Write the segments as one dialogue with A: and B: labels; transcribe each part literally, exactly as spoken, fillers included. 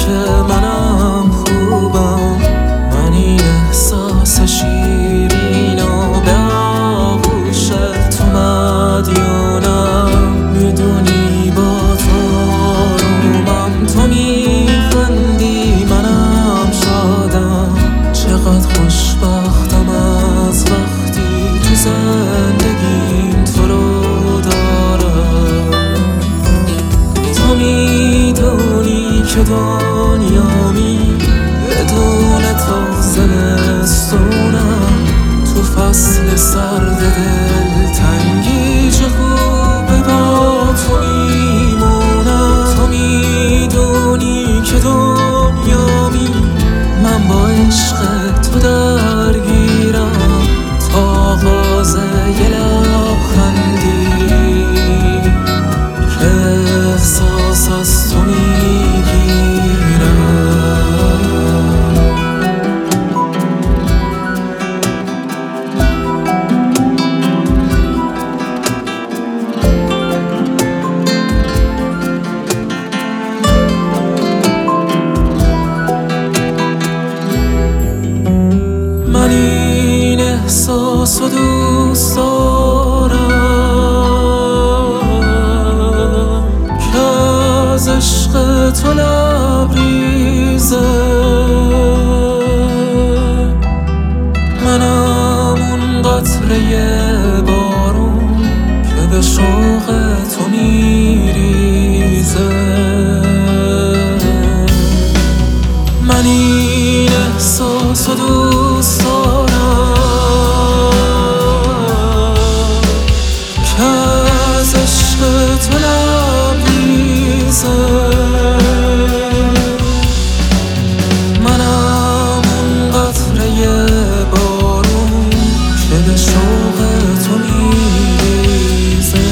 A: که منم خوبم، من این احساس شیرین و به آغوش تو مدیونم. میدونی با تو آرومم، تو میخندی منم شادم. چقدر خوشبختم از وقتی تو زندگیم تو رو دارم. تو میدونی که دنیامی بدون تو زمستونم. تو فصل سرد دلتنگی چه خوبه با تو میمونم. تو میدونی که دنیامی من با عشق تو درگیرم. تا آغاز یه لبخندی که احساس از تو میگیرم. من این احساس رو دوست دارم که از عشق تو لبریزه. منم اون قطره بارون که به شوق تو میریزه. من این احساس رو دوست دارم که از عشق تو لبریزه. منم اون قطره بارون که به شوق تو میریزه.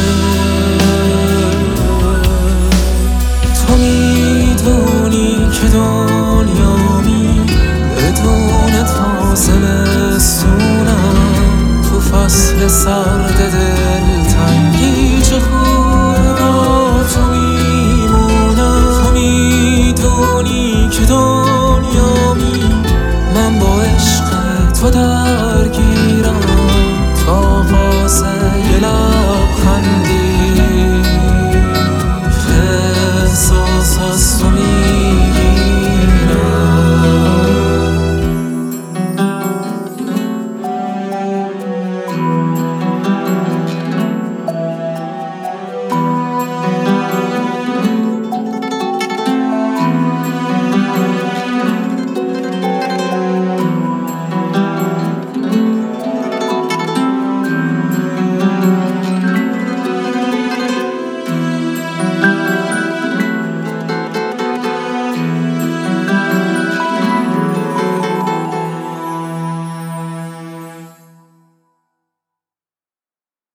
A: تو میدونی که دنیامی بدون تو زمستونم. تو فصل سرد دلتنگی چه خوبه با تو میمونم. تو میدونی که دنیامی من با عشق تو درگیرم.